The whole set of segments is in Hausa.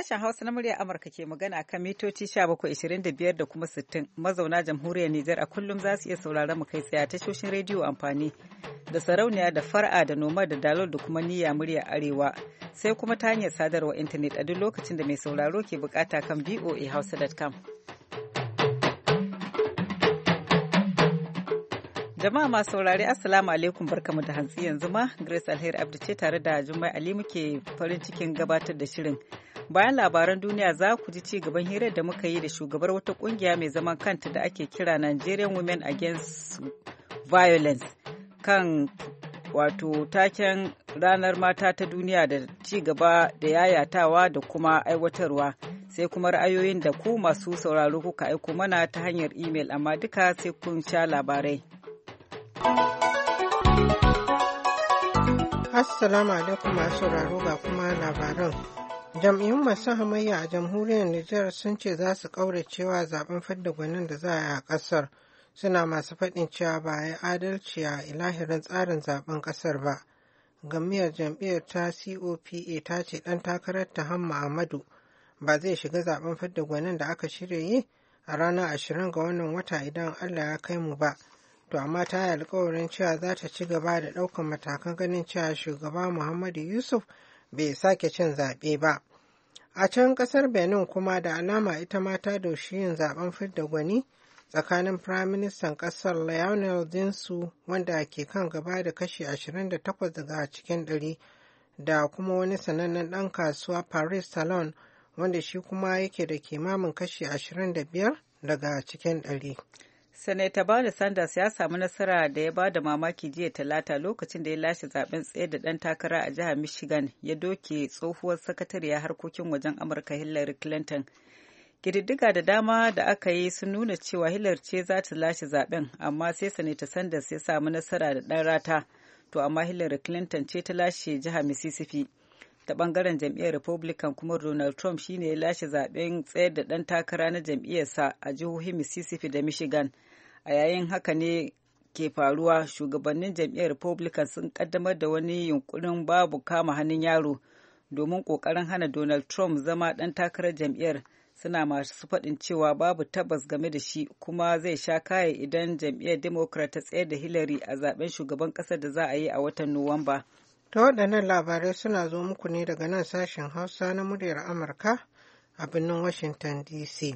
Sashen Hausa na murya Amurka ke magana kan mitoci 1725 da kuma 60. Mazauna jamhuriyar Nijar a kullum za su iya sauraron mu kai tsaye tashoshin rediyo amfani da sarauniya da far'a da noma da dalol da kuma niyya murya arewa. Sai kuma ta hanyar sadarwa intanet a duk lokacin da mai sauraro ke bukata kan voahausa.com. Jama'a masu saurare Assalamu alaikum barkamu da hantsi yanzu ma Grace Alheri Abdu ce tare da Jummai Ali muke farin cikin gabatar da shirin. Bayan labaran duniya za ku ji ci gaban hirar da muka yi da shugabar wata kungiya mai zaman kanta da ake kira Nigerian Women Against Violence kan wato taken ranar mata ta duniya da ci gaba da yayatawa da kuma aiwatarwa. Sai kuma ra'ayoyin da ku masu sauraro kuka aiko mana ta hanyar imel amma duka sai kun sha labarai. Assalamu alaikum masu sauraro ga kuma labaran. Jam'iyyun masu hamayya a jamhuriyar Nijar sun ce za su ƙauracewa zaben fidda gwanin da za a yi a ƙasar. Suna masu faɗin cewa ba a yi adalci a ilahirin tsarin zaben ƙasar ba. Gamayyar jam'iyyar ta COPA ta ce ɗan takarar ta Hamma Ahmadu ba zai shiga zaben fidda gwanin da aka shirya yi a ranar 20 ga wannan wata idan Allah ya kai mu ba. To amma ta yi alkawarin cewa za ta ci gaba da ɗaukar matakan ganin cewa shugaba Muhammadu Yusuf bai sake cin zaɓe ba. A can ƙasar Benin kuma da alama ita ma ta doshi yin zaɓen fidda gwani tsakanin Firaministan ƙasar Lionel Dinsu wanda ke kan gaba da kashi 28 daga cikin 100 da kuma wani sanannen ɗan kasuwa Paris Talon wanda shi kuma yake da kimamin kashi 25 daga cikin 100. Sanata Bernie Sanders ya samu nasara da ya ba da mamaki jiya Talata lokacin da ya lashe zaben tsaye da ɗan takara a jihar Michigan ya doke tsohuwar sakatariya harkokin wajen Amurka Hillary Clinton. Ƙididdiga da dama da aka yi sun nuna cewa Hillary ce za ta lashe zaben, amma sai Sanata Sanders ya samu nasara da ɗan rata, to amma Hillary Clinton ce ta lashe jihar Mississippi. Ta bangaren jam'iyyar Republican kuma Donald Trump shine ya lashe zaben tsayar da ɗan takara na jam'iyyarsa a jihohin Mississippi da Michigan. A yayin haka ne ke faruwa, shugabannin jam'iyyar Republican sun kaddamar da wani yunkurin babu kama hannun yaro domin kokarin hana Donald Trump zama ɗan takarar jam'iyyar, suna masu faɗin cewa babu tabbas game da shi kuma zai sha kaye idan jam'iyyar Democrat ta tsayar da Hillary a zaben shugaban ƙasar da za a yi a watan Nuwamba. Ta waɗannan labarai suna zo muku ne daga nan sashen Hausa na muryar Amurka a birnin Washington DC.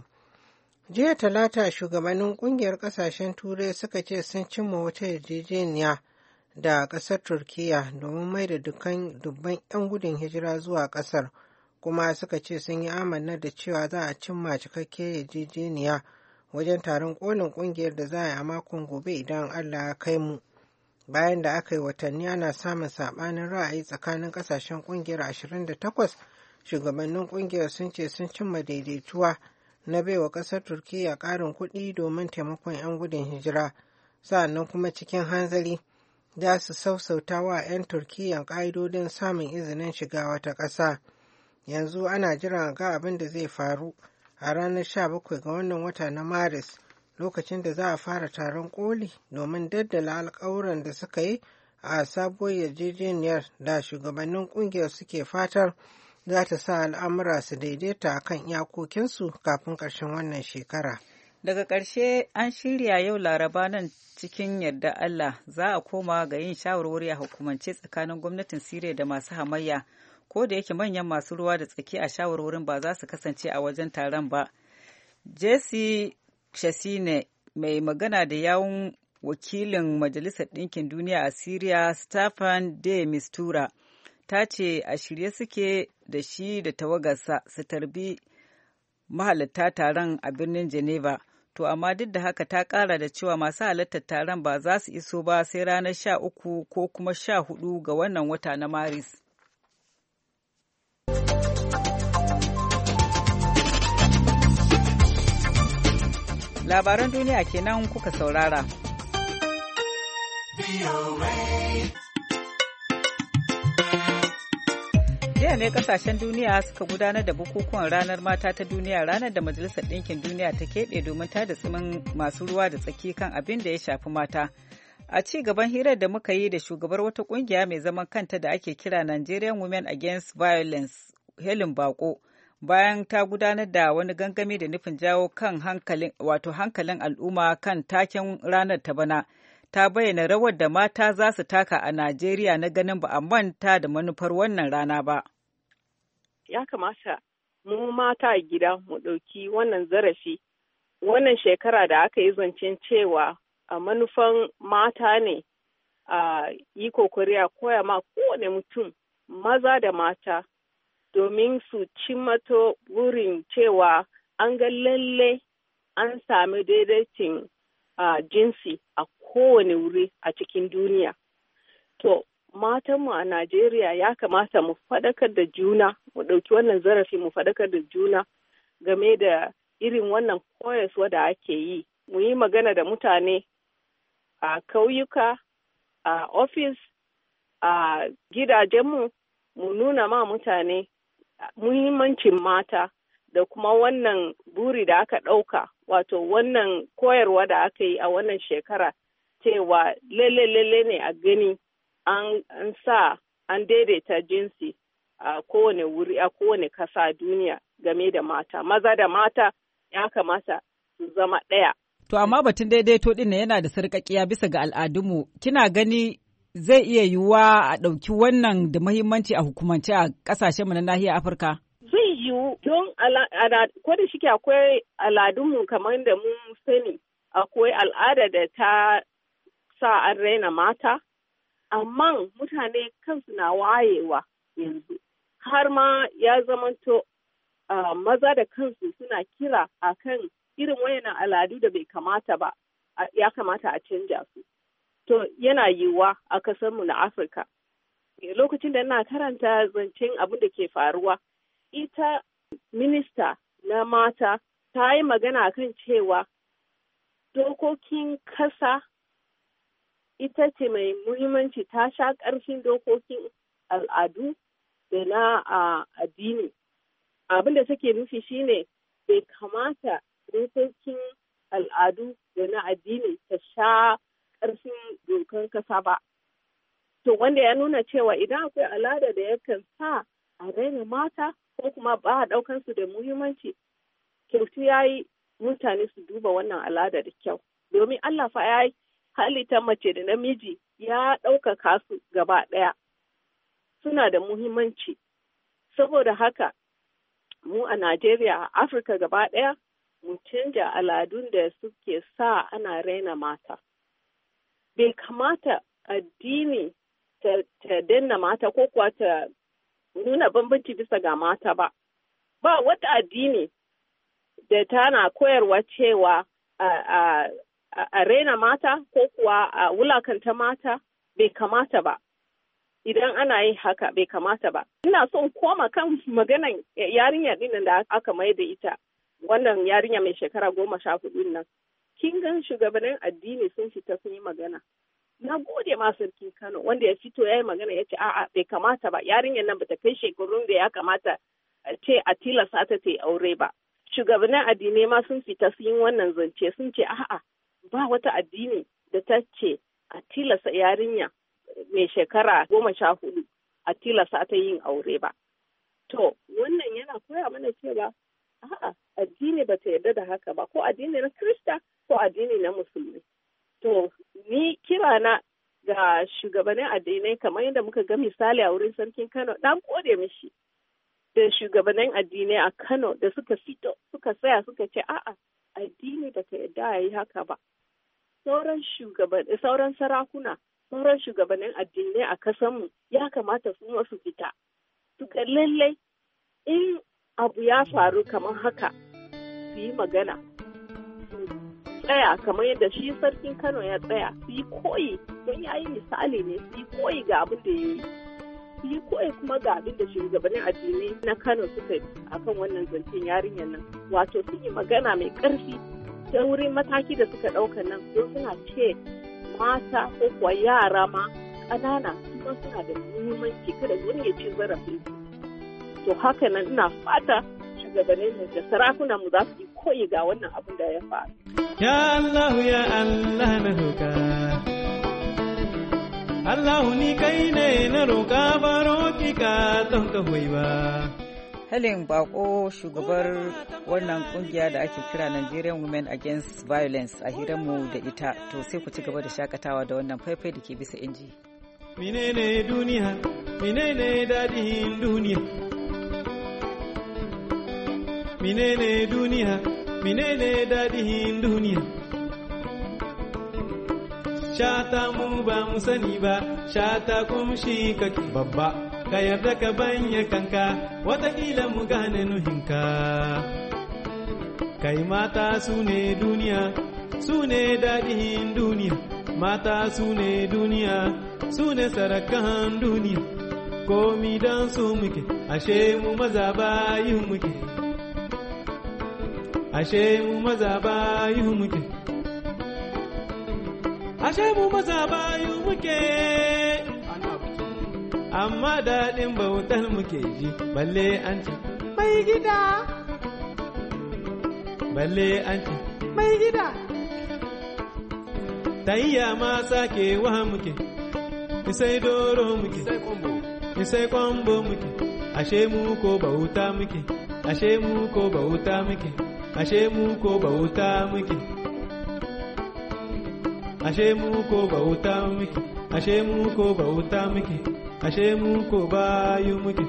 Jiya Talata shugabannin kungiyar kasashen Turai suka ce sun cimma wata yarjejeniya da kasar Turkiyya domin mai da dubban 'yan gudun hijira zuwa kasar, kuma suka ce sun yi amanna da cewa za a cimma cikakkiyar yarjejeniya wajen taron kolin kungiyar da za a yi a makon gobe idan Allah ya kai mu. Bayan da aka yi watanni ana samun saɓanin ra'ayi tsakanin kasashen kungiyar 28, shugabannin kungiyar sun ce sun cimma daidaituwa na baiwa ƙasar Turkiyya ƙarin kuɗi domin taimakon 'yan gudun hijira, sa'annan kuma cikin hanzari za su sassauta wa 'yan Turkiyya ƙa'idodin samun izinin shiga wata ƙasa. Yanzu ana jiran ga abin da zai faru a ranar 17 ga wannan wata na Maris, lokacin da za a fara taron koli domin daddala alƙawuran da suka yi a sabuwar yarjejeniyar da shugabannin ƙungiyar suke fatar za ta sa al'amura su daidaita a kan iyakokinsu kafin ƙarshen wannan shekara. Daga ƙarshe an shirya yau Laraba nan cikin yarda Allah za a koma ga yin shawarwari a hukumance tsakanin gwamnatin Siriya da masu hamayya, ko da yake manyan masu ruwa da tsaki a shawarwarin ba za su kasance a wajen taron ba. Jesse Shasine, mai magana da yawun wakilin Majalisar Ɗinkin Duniya a Siriya, Staffan de Mistura, ta ce a shirye suke da shi da tawagarsa su tarbi mahalarta taron a birnin Geneva. To amma duk da haka ta ƙara da cewa masu halartar taron ba za su iso ba sai ranar 13 ko kuma 14 ga wannan wata na Maris. Labaran duniya kenan kuka saurara. Jiya ne kasashen duniya suka gudanar da bukukuwan ranar mata ta duniya, ranar da Majalisar Ɗinkin Duniya ta keɓe domin tada tsimin masu ruwa da tsaki kan abin da ya shafi mata. A ci gaban hirar da muka yi da shugabar wata ƙungiya mai zaman kanta da ake kira Nigerian Women Against Violence, Helen Bako, bayan ta gudanar da wani gangami da nufin jawo kan hankalin al'umma kan taken ranar ta bana. Ta bayyana rawar da mata za su taka a Najeriya na ganin ba a manta da manufar wannan rana ba. Ya kamata mu mata a gida mu ɗauki wannan zarafi, wannan shekara da aka yi zancen cewa a manufan mata ne a yi kokari a koya ma kowane mutum maza da mata domin su cimmato burin cewa an ga lalle an sami daidaitin jinsi a kowane wuri a cikin duniya. To, matanmu a Najeriya ya kamata mu faɗakar da juna, mu ɗauki wannan zarafi mu faɗakar da juna game da irin wannan koyaswa da ake yi. Mu yi magana da mutane a kauyuka, a ofis, a gidajenmu, mu nuna ma mutane muhimmancin mata da kuma wannan buri da aka ɗauka, wato wannan koyarwa da aka yi a wannan shekara cewa lalle ne a gani an sa an daidaita jinsi a kowane wuri a kowane kasa duniya game da mata. Maza da mata ya kamata su zama ɗaya. To amma batun daidaito ɗin yana da sarƙaƙiya bisa ga al'adunmu. Kina gani zai iya yiwuwa a ɗauki wannan da muhimmanci a hukumance a ƙasashenmu na nahiyar Afirka? Zai yiwu don ko da shike akwai al'adunmu kamar da mun sani, akwai al'ada da ta sa an raina mata, amma mutane kansu na wayewa yanzu. Har ma ya zamanto maza da kansu suna kira akan irin wayannan al'adu da bai kamata ba, ya kamata a canja su. To yana yiwuwa a kasarmu na Afirka. Lokacin da ina karanta zancen abin da ke faruwa, ita minista na mata ta yi magana kan cewa dokokin kasa ita ce mai muhimmanci, ta sha ƙarfin dokokin al'adu da na addini. Abin da take nufi shine bai kamata dokokin al'adu da na addini ta sha ƙarfin dokan kasa ba. To wanda ya nuna cewa idan akwai al'ada da yakan sa a raina mata ko kuma ba a ɗaukan su da muhimmanci, kyautu ya yi mutane su duba wannan al'ada da kyau. Domin Allah fa ya yi halitta mace da namiji ya ɗaukaka su gaba ɗaya. Suna da muhimmanci. Saboda haka mu a Najeriya, a Afirka gaba ɗaya, mu canja al'adun da suke sa ana raina mata. Bai kamata addini ta danna mata ko kuwa ta nuna bambanci bisa ga mata ba. Ba wata addini da tana koyarwa cewa a raina mata ko kuwa a wulakanta mata, bai kamata ba. Idan ana yin haka bai kamata ba. Ina son koma kan maganan yarinya ɗin da aka mai da ita. Wannan yarinya mai shekara 14 nan. Kin gan shugabannin addini sun fita sun yi magana. Na gode ma sarkin Kano wanda ya fito ya yi magana ya ce a'a bai kamata ba, yarinyar nan bata kai shekarun da ya kamata ce a tilasta ta yi aure ba. Shugabannin addinai ma sun fita sun yi wannan zance, sun ce a'a ba wata addini da ta ce a tilasta yarinya mai shekara 14 a tilasta ta yin aure ba. To wannan yana koya mana cewa a'a addini bata yarda da haka ba, ko addini na Kirista ko addini na Musulmi. To, ni kirana ga shugabannin addinai kamar yadda muka ga misali a wurin sarkin Kano, ɗan gode mishi da shugabannin addinai a Kano da suka fito, suka tsaya suka ce, a'a, addini ba ta yarda a yi haka ba. Sauran sarakuna, sauran shugabannin addinai a kasanmu ya kamata su masu fita. Su ga lallai in abu ya faru kamar haka, su yi magana. Tsaya kamar yadda shi sarkin Kano ya tsaya, su yi koyi don ya yi misali ne, su yi koyi ga abin da ya yi, su yi koyi kuma ga abin da shugabannin addinai na Kano suka yi akan wannan zancen yarinyar nan. Wato sun yi magana mai ƙarfi ta wurin mataki da suka ɗauka nan, don suna ce mata ko kuwa yara ma ƙanana kuma suna da muhimmanci, kada wani ya ci zarafin su. To haka nan ina fata shugabannin da sarakunan mu za su yi koyi ga wannan abin da ya faru. Ya Allah ya Allah na roƙa, Allah ni kai ne na roƙa baro ki ka don ka hoyi ba. Helen Bako shugabar wannan kungiya da ake kira Nigerian Women Against Violence a hiranmu da ita, to sai ku ci gaba da shakatawa da wannan faifai da ke bisa inji. Menene duniya, menene dadihin duniya, menene duniya, menene dadihin duniya. Shata mu ba mu sani ba, shata kuma shi kake babba, ka yarda ka banye kanka, watakila mu gane nuhinka. Kai mata su ne duniya, su ne daɗin duniya, mata su ne duniya, su ne sarakan duniya, komi don su muke, ashe mu maza bayin muke, ashe mu maza bayin muke. Ashe mu maza bayu muke, amma daɗin bautar muke ji, balle an ce, mai gida, balle an ce, mai gida. Tayya ma sake wa muke, isai doro muke, isai kwambo muke, ashe mu ko bauta muke, ashe mu ko bauta muke, ashe mu ko bauta muke. Ashe mu ko bauta muke, ashe mu ko bauta muke, ashe mu ko bayu muke.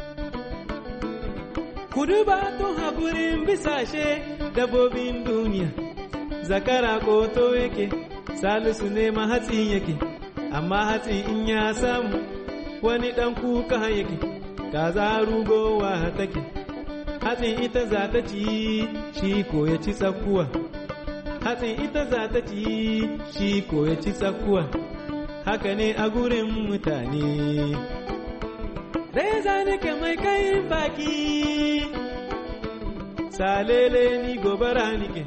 Kudu ba tun haƙurin bisashe dabobin duniya, zakara koto yake, salisu ne ma hatsi yake, amma hatsi in ya samu wani ɗan kuka yake, kaza rugowa take, hatsin ita za ta ci, shi ko ya ci tsakuwa. Hatsin ita za ta ci, shi ko ya ci tsakuwa, haka ne a gurin mutane. Reza nake mai kayin baki, salele ni gobara nike,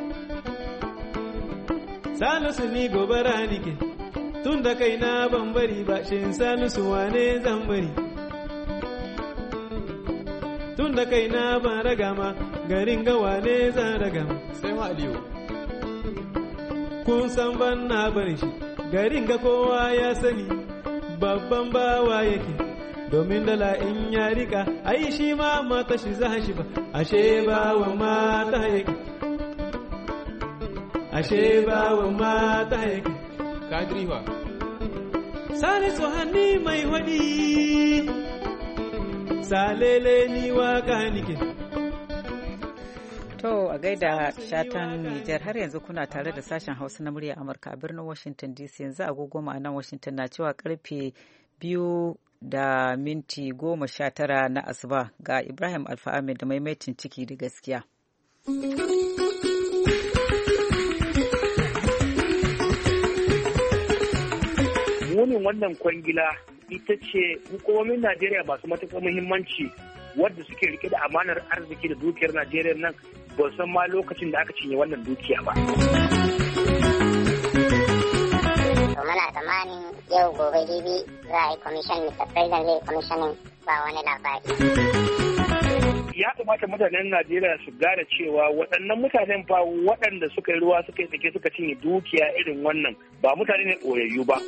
salisu ni gobara nike, tun da kai na ban bari ba, shin salisu wane zan bari. Tun da kai na ban ragama, garin gawa ne zan ragama. Sai ma Aliyu. Kun san ban na bar shi, garin ga kowa ya sani, babban bawa yake, domin dala in ya rika, ai shi ma mata shi za shi ba, ashe bawa mata yake, ashe bawa mata yake. Kadriwa. Salisu hanni mai wadi, salele ni waka nike. To a gaida shatan Nijar, har yanzu kuna tare da sashen Hausa na murya Amurka a birnin Washington DC. Yanzu agogo ma'anan Washington na cewa karfe 2:19 na asuba. Ga Ibrahim Alfa Ahmed da maimaitin ciki da gaskiya. Munin wannan kwangila ita ce hukumomin Najeriya masu matuƙar muhimmanci wadda suke rike da amanar arziki da dukiyar Najeriya nan ba san ma lokacin da aka cinye wannan dukiya ba. Muna tsammanin yau gobe jibi za a yi commission, Mr. President zai commissioning ba wani labari. Ya kamata mutanen Najeriya su gane cewa waɗannan mutanen fa waɗanda suka yi ruwa suka yi tsake suka cinye dukiya irin wannan ba mutane ne ɓoyayyu ba.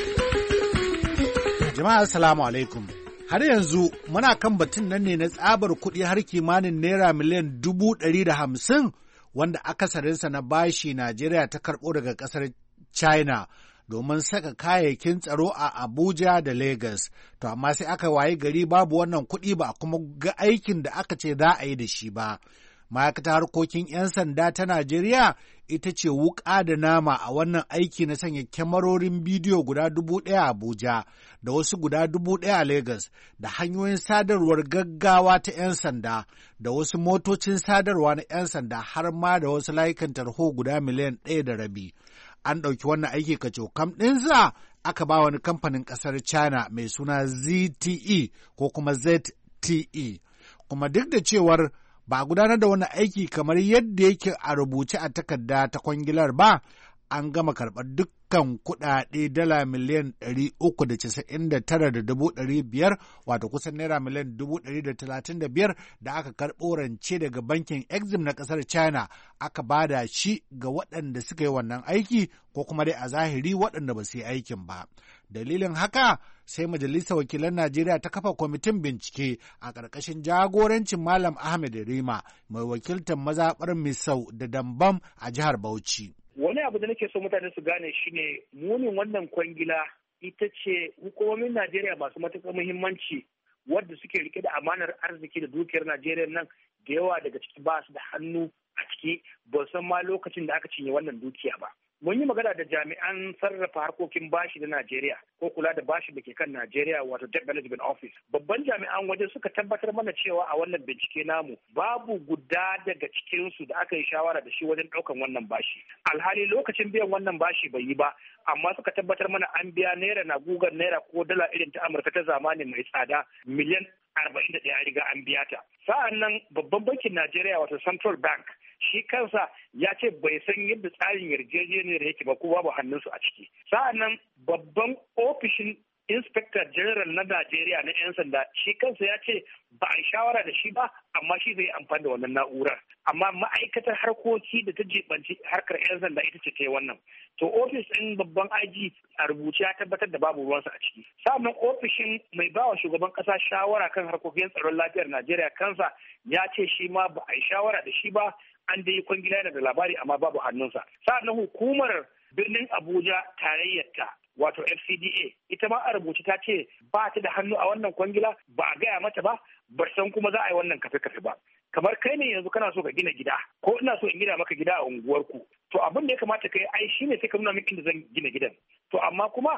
Jama'a assalamu alaikum. Har yanzu muna kan batun nan ne na tsabar kuɗi har kimanin naira miliyan 150 wanda akasarinsa na bashi Najeriya ta karɓo daga ƙasar China domin saka kayayyakin tsaro a Abuja da Lagos. To amma sai aka waye gari babu wannan kuɗi ba kuma ga aikin da aka ce za a yi da shi ba. Ma'aikatar harkokin 'yan sanda ta Najeriya ita ce wuƙa da nama a wannan aiki na sanya kyamarorin bidiyo guda 1,000 a Abuja da wasu guda 1,000 a Lagos da hanyoyin sadarwar gaggawa ta 'yan sanda da wasu motocin sadarwa na 'yan sanda har ma da wasu layukan tarho guda miliyan 1.5. An ɗauki wannan aiki kacokam ɗinsa aka ba wani kamfanin ƙasar China mai suna ZTE ko kuma ZTE. Kuma duk da cewar ba a gudanar da wani aiki kamar yadda yake a rubuce a takarda ta kwangilar ba, an gama karɓar dukkan kuɗaɗe dala miliyan 399,500 wato kusan naira miliyan 135 da aka karɓo rance daga bankin Exim na ƙasar China aka bada shi ga waɗanda suka yi wannan aiki ko kuma dai a zahiri waɗanda ba su yi aikin ba. Dalilin haka sai Majalisar Wakilan Najeriya ta kafa kwamitin bincike a ƙarƙashin jagorancin Malam Ahmed Rima mai wakiltar mazaɓar Misau da Dambam a jihar Bauchi. Wani abu da nake so mutane su gane shine munin wannan kwangila ita ce hukumomin Najeriya masu matuƙar muhimmanci wadda suke rike da amanar arziki da dukiyar Najeriya nan da yawa daga ciki ba su da hannu a ciki ba san ma lokacin da aka cinye wannan dukiya ba. Mun yi magana da jami'an sarrafa harkokin bashi na Najeriya ko kula da bashi da ke kan Najeriya wato Debt Management Office. Babban jami'an wajen suka tabbatar mana cewa a wannan bincike namu babu guda daga cikinsu da aka yi shawara da shi wajen ɗaukan wannan bashi. Alhali lokacin biyan wannan bashi bai yi ba, amma suka tabbatar mana an biya naira na gugar naira ko dala irin ta Amurka ta zamani mai tsada miliyan 41 riga an biya ta. Sa'an nan babban bankin Najeriya wato Central Bank shi kansa ya ce bai san yadda tsarin yarjejeniyar yake ba ko babu hannunsu a ciki. Sa'an nan babban ofishin Inspector General na Najeriya na 'yan sanda shi kansa ya ce ba a shawara da shi ba, amma shi zai amfani da wannan na'urar. Amma ma'aikatar harkoki da ta jibanci harkar 'yan sanda ita ce ta yi wannan. To ofis ɗin babban IG a rubuce ya tabbatar da babu ruwansa a ciki. Sa'annan ofishin mai bawa shugaban ƙasa shawara kan harkokin tsaron lafiyar Najeriya kansa ya ce shi ma ba a yi shawara da shi ba, an da yi kwangila yana da labari amma babu hannunsa. Sa'annan hukumar birnin Abuja tarayyarta wato FCDA ita ma a rubuce ta ce ba ta da hannu a wannan kwangila, ba a gaya mata ba, ba san kuma za a yi wannan kafe-kafe ba. Kamar kai ne yanzu kana so ka gina gida ko ina so in gina maka gida a unguwarku, to abin da ya kamata ka yi ai shine sai ka nuna min inda zan gina gidan. To amma kuma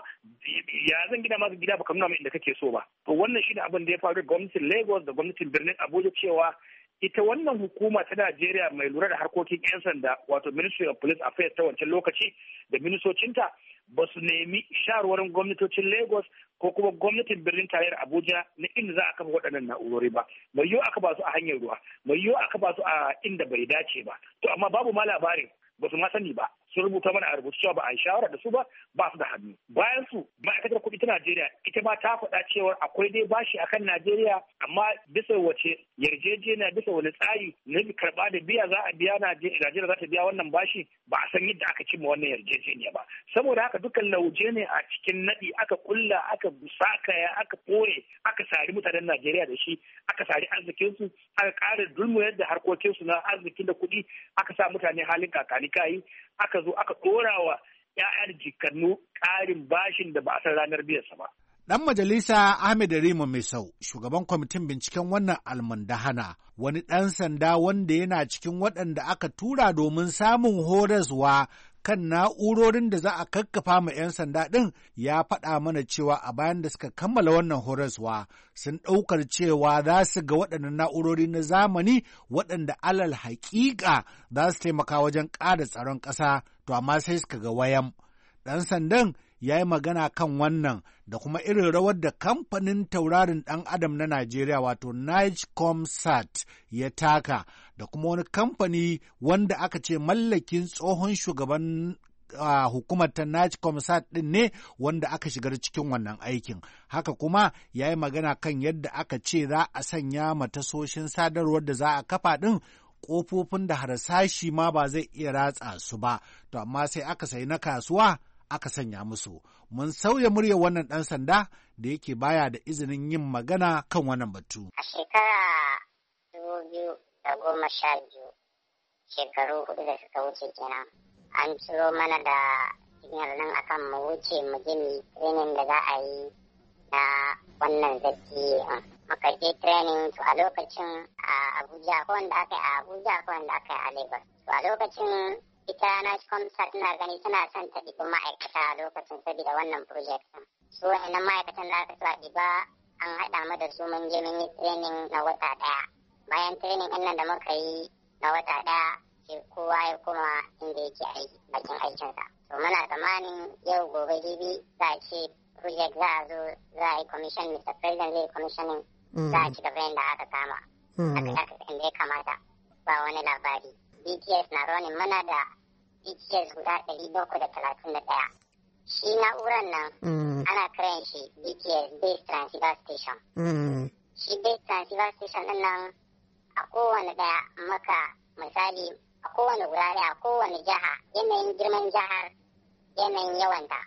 ya zan gina maka gida baka nuna min inda kake so ba. To wannan shine abin da ya faru da gwamnatin Lagos da gwamnatin birnin Abuja cewa ita wannan hukuma ta Najeriya mai lura da harkokin 'yan sanda wato Ministry of Police Affairs ta wancan lokaci da ministocinta ba su nemi shawarwarin gwamnatocin Lagos ko kuma gwamnatin birnin tarayyar Abuja na inda za a kafa waɗannan na'urori ba. Mai yiwu aka ba su a hanyar ruwa, mai yiwu aka ba su a inda bai dace ba. To amma babu ma labarin, ba su ma sani ba. Sun rubuta mana a rubuce cewa ba a yi shawara da su ba, ba su da hannu. Bayan su ma'aikatar kuɗi ta Najeriya ita ma ta faɗa cewa akwai dai bashi akan Najeriya, amma bisa wace yarjejeniya bisa wani tsari na karɓa da biya za a biya Najeriya za ta biya wannan bashi, ba a san yadda aka cimma wannan yarjejeniya ba. Saboda haka dukkan lauje ne a cikin naɗi aka kulla aka sakaya aka ɓoye aka sari mutanen Najeriya da shi, aka sari arzikinsu, aka ƙara dulmuyar da harkokinsu na arziki da kuɗi, aka sa mutane halin kakani kayi, aka zo aka ɗora wa 'ya'yan jikannu ƙarin bashin da ba a san ranar biyarsa ba. Ɗan majalisa Ahmed Rima Misau, shugaban kwamitin binciken wannan almundahana, wani ɗan sanda wanda yana cikin waɗanda aka tura domin samun horaswa kan na'urorin da za a kakkafa ma 'yan sanda ɗin, ya faɗa mana cewa a bayan da suka kammala wannan horaswa sun ɗaukar cewa za su ga waɗannan na'urori na zamani waɗanda alal haƙiƙa za su taimaka wajen ƙara tsaron ƙasa, to amma sai suka ga wayam. Ɗan sandan ya yi magana kan wannan da kuma irin rawar da kamfanin taurarin ɗan adam na Najeriya wato Nigecomsat ya taka da kuma wani kamfani wanda aka ce mallakin tsohon shugaban hukumar ta Nigecomsat ɗin ne wanda aka shigar cikin wannan aikin. Haka kuma ya yi magana kan yadda aka ce za a sanya matasoshin sadarwar da za a kafa ɗin ƙofofin da harsashi ma ba zai iya ratsa su ba, to amma sai aka sayi na kasuwa aka sanya musu. Mun sauya muryar wannan ɗan sanda da yake baya da izinin yin magana kan wannan batu. A shekara 2012, shekaru 4 da suka wuce kenan, an ciro mana da signal nan akan mu wuce mu je training da za a yi na wannan zaki. Muka je training to a lokacin a Abuja ko wanda aka yi a Abuja ko wanda aka yi a Lagos. To a lokacin ita Nigecomsat ina gani tana son ta ɗibi ma'aikata a lokacin saboda wannan project ɗin. Su wa'annan ma'aikatan da aka so a ɗiba an haɗa mu da su mun je mun yi training na wata ɗaya. Bayan training ɗin nan da muka yi na wata ɗaya sai kowa ya koma inda yake aiki bakin aikinsa. To muna tsammanin yau gobe jibi za a ce project za a zo za a yi commission, Mr. President zai commissioning, za a ci gaba yadda aka kama. Aka ya kamata ba wani labari. BTS na running mana da BTS guda 731. Shi na'urar nan ana kiran shi BTS Base Transceiver Station. Shi Base Transceiver Station ɗin nan a kowane ɗaya maka misali a kowane wurare a kowane jiha yanayin girman jihar yanayin yawanta.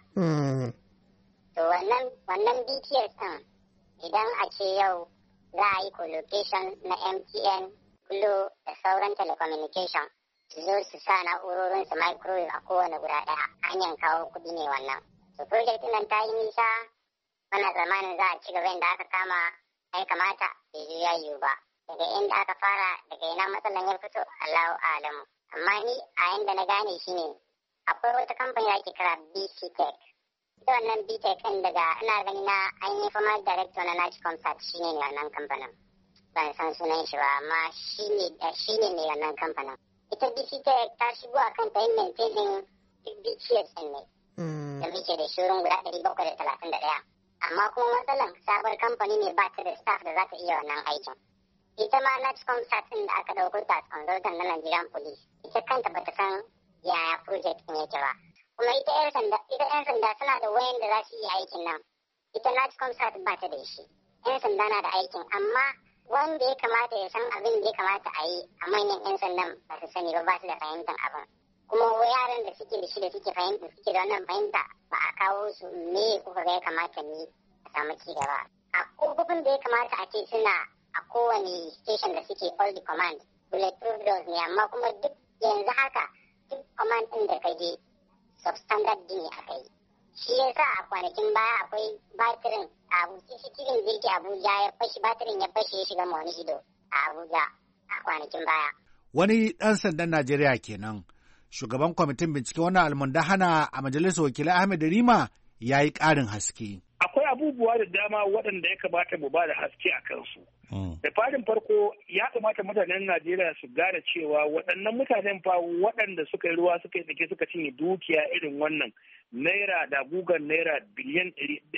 To wannan BTS ɗin idan a ce yau za a yi co-location na MTN, Glo da sauran telecommunication su zo su sa na'urorin su microwave a kowane guda ɗaya hanyar kawo kuɗi ne wannan. To project nan ta yi nisa wannan zamanin za a ci gaba inda aka kama ya kamata bai zo ya yiwu ba. Daga inda aka fara daga ina matsalan ya fito Allahu a'lamu. Amma ni a yanda na gane shi ne akwai wata kamfani da ake kira BC Tech. Ita wannan BC Tech ɗin daga ina gani na an yi former director na Nachcomsat shi ne wannan kamfanin. Ban san sunan shi ba amma shi ne mai wannan kamfanin. Ita BC Tech ta shigo a kan ta yin maintaining BTS ɗin ne. Da muke da shirin guda 731. Amma kuma matsalan sabar kamfani ne ba ta da staff da za ta iya wannan aikin. Ita ma Nachcomsat ɗin da aka ɗauko ta consultant na Nigerian Police. Ita kanta bata san yaya project ɗin yake ba. Kuma ita 'yan sanda suna da wayan da za su yi aikin nan. Ita Nachcomsat ba ta da shi. 'Yan sanda na da aikin amma wanda ya kamata ya san abin da ya kamata a yi a manyan 'yan sandan ba su sani ba su da fahimtar abin. Kuma yaran da suke da shi da suke da wannan fahimta ba a kawo su me kuka ga ya kamata ne a samu ci gaba. A kofofin da ya kamata a ce suna a kowane station da suke all the command bulletproof doors ne amma kuma duk yanzu haka duk command ɗin da ka je substandard ne aka yi. Shi yasa a kwanakin baya akwai batirin a cikin jirgi Abuja ya fashi batirin ya fashe ya shiga Monido a Abuja a kwanakin baya. Wani ɗan sandan Najeriya kenan. Shugaban kwamitin bincike wannan almundahana a majalisar wakilai Ahmed Rima ya yi ƙarin haske. Akwai abubuwa da dama waɗanda ya kamata mu ba da haske a kansu. Da farin farko ya kamata mutanen Najeriya su gane cewa waɗannan mutanen fa waɗanda suka yi ruwa suka yi tsake suka cinye dukiya irin wannan naira da gugan naira biliyan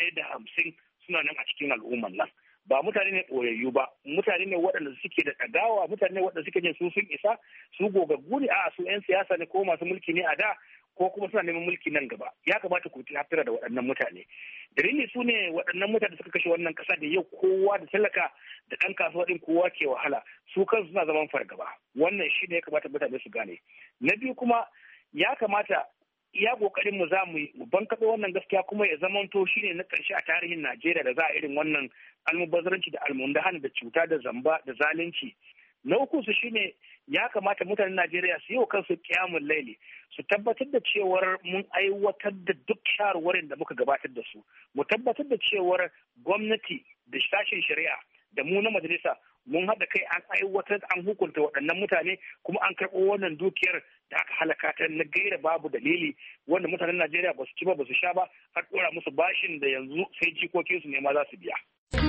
150 suna nan a cikin al'ummar nan. Ba mutane ne ɓoyayyu ba, mutane ne waɗanda suke da ɗagawa, mutane ne waɗanda suke jin su sun isa, su gogaggu ne, a'a su 'yan siyasa ne ko masu mulki ne a da, ko kuma suna neman mulki nan gaba. Ya kamata ku hattara da waɗannan mutane. Dalili su ne waɗannan mutane suka kashe wannan ƙasa da yau kowa da talaka da ɗan kasuwa ɗin kowa ke wahala. Su kansu suna zaman fargaba. Wannan shi ne ya kamata mutane su gane. Na biyu kuma ya kamata iya kokarin mu za mu bankaɗo wannan gaskiya kuma ya zamanto shi ne na ƙarshe a tarihin Najeriya da za a irin wannan almubazzaranci da almundahana da cuta da zamba da zalunci. Na uku su shine ya kamata mutanen Najeriya su yi wa kansu kiyamun laili su tabbatar da cewar mun aiwatar da duk shawarwarin da muka gabatar da su. Mu tabbatar da cewar gwamnati da sashen shari'a da mu na majalisa mun haɗa kai an aiwatar an hukunta waɗannan mutane kuma an karɓo wannan dukiyar da aka halaka ta na gaira babu dalili wanda mutanen Najeriya ba su ci ba ba su sha ba har ɗora musu bashin da yanzu sai jikokinsu ne ma za su biya.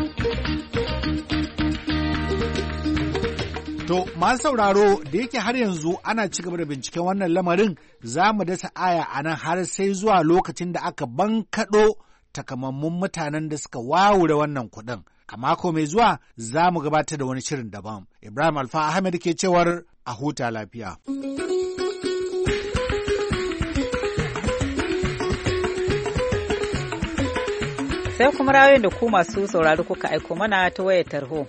To, masu sauraro da yake har yanzu ana ci gaba da binciken wannan lamarin za mu dasa aya a nan har sai zuwa lokacin da aka bankaɗo takamammun mutanen da suka wawure wannan kuɗin. A mako mai zuwa za mu gabatar da wani shirin daban. Ibrahim Alfa Ahmed ke cewar a huta lafiya. Sai kuma ra'ayoyin da ku masu sauraro kuka aiko mana ta wayar tarho.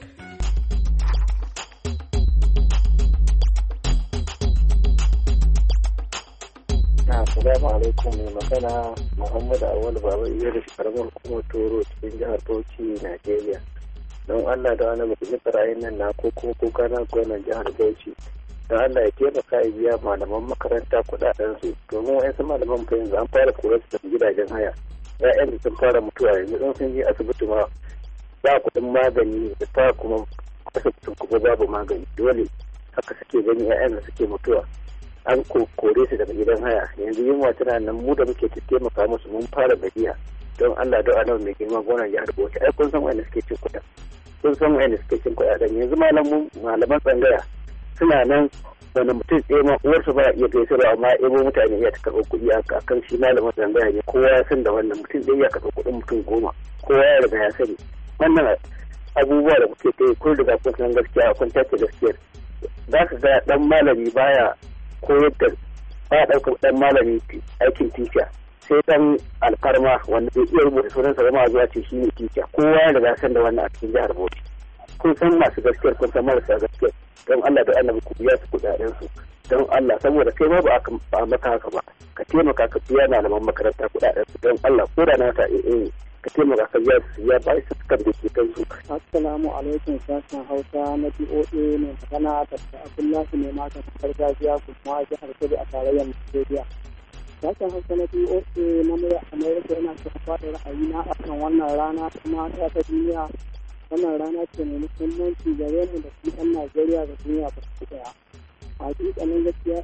Assalamu alaikum, mai magana Muhammadu Awal Baba iya da karamar hukumar Toro cikin jihar Bauchi, Najeriya. Don Allah da wani mutum ra'ayin nan na ko kuma kuka na gwamnan jihar Bauchi. Don Allah ya taimaka ya biya malaman makaranta kuɗaɗensu domin wa'yansu malaman fa yanzu an fara kura su tafi gidajen haya. Ya'yan da sun fara mutuwa yanzu don sun je asibiti ma ba kuɗin magani da ta kuma asibitin kuma babu magani. Dole haka suke gani ya'yan da suke mutuwa. An kore su daga gidan haya yanzu yunwa tana nan mu da muke taimaka musu mun fara gajiya don Allah da Allah mai girma gonar jihar Bauchi ai kun san wanda suke cin kuɗa kun san wanda suke cin kuɗa dan yanzu malaman tsangaya suna nan wani mutum tsaye ma uwarsa ba iya gaisarwa amma ebo mutane ya ta karɓar kuɗi a kan shi malaman tsangaya ne kowa ya san da wannan mutum zai ya karɓar kuɗin mutum 10 kowa ya riga ya sani wannan abubuwa da kuke kai kun riga kun san gaskiya kun tace gaskiyar za ka ga dan malami baya koyar da ba ya ɗaukar ɗan malami aikin tica sai ɗan alfarma wanda bai iya rubuta sunansa zama zuwa ce shi ne tica. Kowa ya riga san da wannan a cikin jihar Bauchi. Kun san masu gaskiyar kun san marasa gaskiyar, don Allah da annabi ku biya su kuɗaɗen su don Allah, saboda kai ma ba a maka haka ba, ka taimaka ka biya malaman makaranta kuɗaɗen su don Allah, ko da na wata ka taimaka ka biya su ya ba su kan da ke kansu. Assalamu alaikum, sashen Hausa na BOA mai magana da Abdullahi ne mata gargajiya kuma jihar Kudu a tarayyar Najeriya. Sashen Hausa na BOA na murya Amerika yana son faɗa ra'ayina a kan wannan rana kuma ta duniya. Wannan rana ce mai muhimmanci gare mu da kuma 'yan Najeriya da duniya ba su daya. A hakikanin gaskiya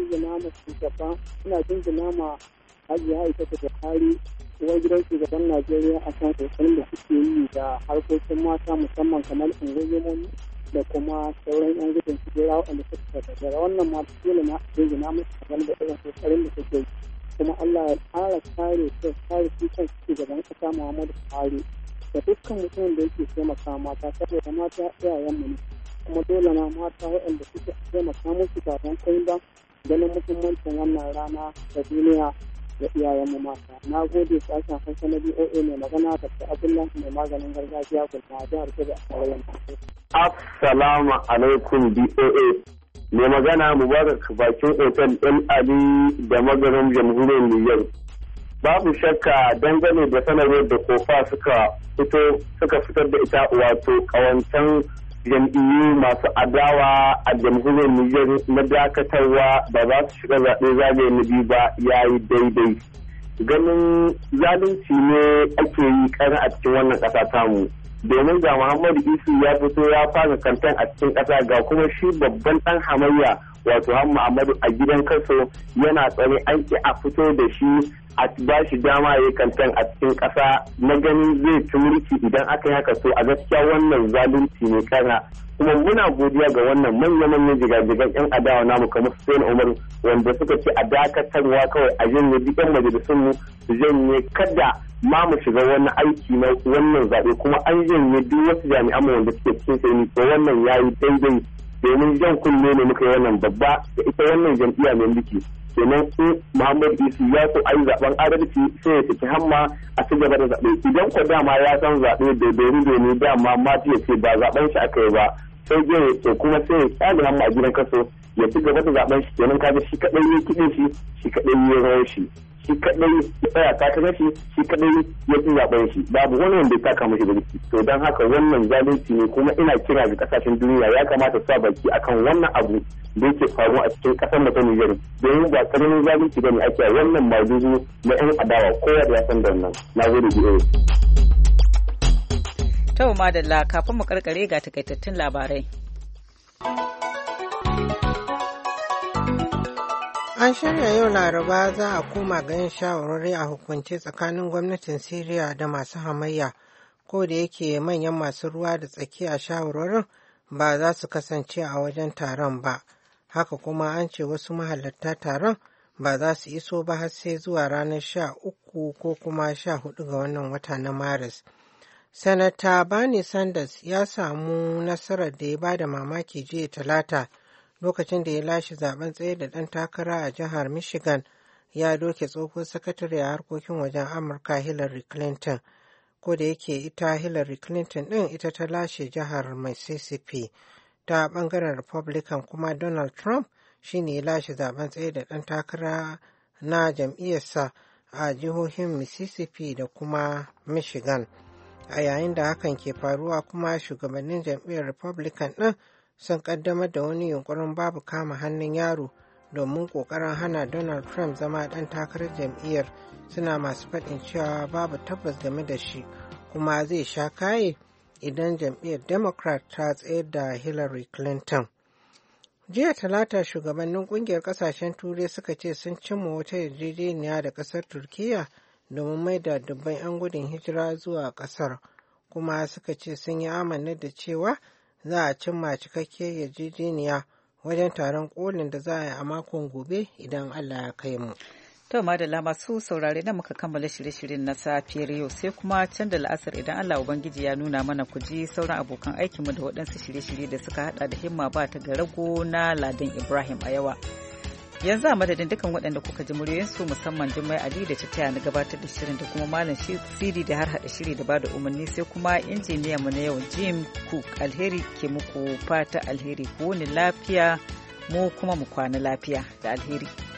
ina jinjina ma Hajiya Aisha Buhari uwar gidan shugaban Najeriya a kan kokarin da suke yi da harkokin mata musamman kamar ungozomomi da kuma sauran 'yan gudun hijira waɗanda suka daga wannan ma dole na jinjina musu kamar da irin kokarin da suke yi. Kuma Allah ya ƙara kare su kan shugaban ƙasa Muhammadu Buhari da dukkan mutumin da yake taimaka mata, saboda mata iyayenmu ne, kuma dole na mata waɗanda suke taimaka musu ba don kai ba, ganin muhimmancin wannan rana da duniya da iyayenmu mata. Na gode sashen Hausa na BOA mai magana da Abdullahi mai maganin gargajiya Gulma a jihar Kudu a tarayyar Najeriya. Assalamu alaikum BOA. Mai magana Mubarak bakin otal El Ali da maganin jamhuriyar Niger. Babu shakka dangane da sanarwar da kofa suka fitar da ita, wato kawancan jam'iyyu masu adawa a jamhuriyar Niger na dakatarwa ba za su shiga zaɓe zagaye na biyu ba, ya yi daidai. Ganin zalunci ne ake yi ƙara a cikin wannan ƙasa tamu. Domin ga Muhammadu Isu ya fito ya fara kantan a cikin ƙasa, ga kuma shi babban ɗan hamayya wato Hamma Ahmadu a gidan kaso yana tsare, an ki a fito da shi a ba shi dama ya yi kantan a cikin ƙasa na ganin zai ci mulki idan aka yi haka. So a gaskiya wannan zalunci ne kana, kuma muna godiya ga wannan manya-manyan jigajigan 'yan adawa namu kamar Hussein Umar wanda suka ce a dakatarwa kawai a janye duk 'yan majalisunmu su janye kada ma mu shiga wani aiki na wannan zaɓe, kuma an janye duk wasu jami'an wanda suke cikin sai to wannan ya yi daidai, domin jan kunne ne muka yi wannan babba da ita wannan jam'iyya mai mulki. Kenan in Muhammad Isu ya so a yi zaben adalci sai ya saki Hamma a ci gaba da zaɓe. Idan ko dama ya san zaɓe da dori dama ma ya ce ba zaben shi aka yi ba, sai je to kuma sai ya tsali Hamma a gidan kaso ya ci gaba da zaben shi. Kenan kaga shi kaɗai ya kiɗin shi kaɗai ya rawar shi kaɗai ya tsaya takarar shi kaɗai ya ci zaben shi, babu wani wanda ya taka mashi da to don haka wannan zalunci ne. Kuma ina kira ga kasashen duniya ya kamata sa baki akan wannan abu da yake faruwa a cikin kasar mu ta Niger, domin ba karamin zalunci bane ake wannan madugu na 'yan adawa, kowa da ya san da wannan. Na gode biyo. To madalla, kafin mu karkare ga takaitattun labarai. An shirya yau Laraba za a koma ga yin shawarwari a hukunce tsakanin gwamnatin Siriya da masu hamayya, ko da yake manyan masu ruwa da tsaki a shawarwarin ba za su kasance a wajen taron ba. Haka kuma an ce wasu mahalarta taron ba za su iso ba har sai zuwa ranar 13 ko kuma 14 ga wannan wata na Maris. Sanata Bernie Sanders ya samu nasarar da ya ba da mamaki jiya Talata lokacin da ya lashe zaben tsaye da ɗan takara a jihar Michigan, ya doke tsohon sakatare a harkokin wajen Amurka Hillary Clinton. Ko da yake ita Hillary Clinton ɗin ita ta lashe jihar Mississippi. Ta ɓangaren Republican kuma Donald Trump shi ne ya lashe zaben tsaye da ɗan takara na jam'iyyarsa a jihohin Mississippi da kuma Michigan. A yayin da hakan ke faruwa kuma shugabannin jam'iyyar Republican ɗin sun kaddamar da wani yunkurin babu kama hannun yaro domin kokarin hana Donald Trump zama ɗan takarar jam'iyyar, suna masu faɗin cewa babu tabbas game da shi kuma zai sha kaye idan jam'iyyar Democrat ta tsayar da Hillary Clinton. Jiya Talata shugabannin kungiyar kasashen Turai suka ce sun cimma wata yarjejeniya da kasar Turkiyya domin mai da dubban 'yan gudun hijira zuwa kasar, kuma suka ce sun yi amanna da cewa za a cimma cikakkiyar yarjejeniya wajen taron kolin da za a yi a makon gobe idan Allah ya kai mu. To madalla masu saurare da muka kammala shirye-shiryen na safiyar yau, sai kuma can da la'asar idan Allah Ubangiji ya nuna mana ku ji sauran abokan aikinmu da waɗansu shirye-shirye da suka hada da himma ba ta ga rago na Ladan Ibrahim a yawa. yanzu a madadin dukkan waɗanda kuka ji muryoyinsu musamman Jummai Ali da ta taya na gabatar da shirin da kuma Malam Sidi da har hada shiri da bada umarni sai kuma injiniya mu na yau Jim Cook. Alheri ke muku fata alheri, ku wuni lafiya mu kuma mu kwana lafiya da alheri.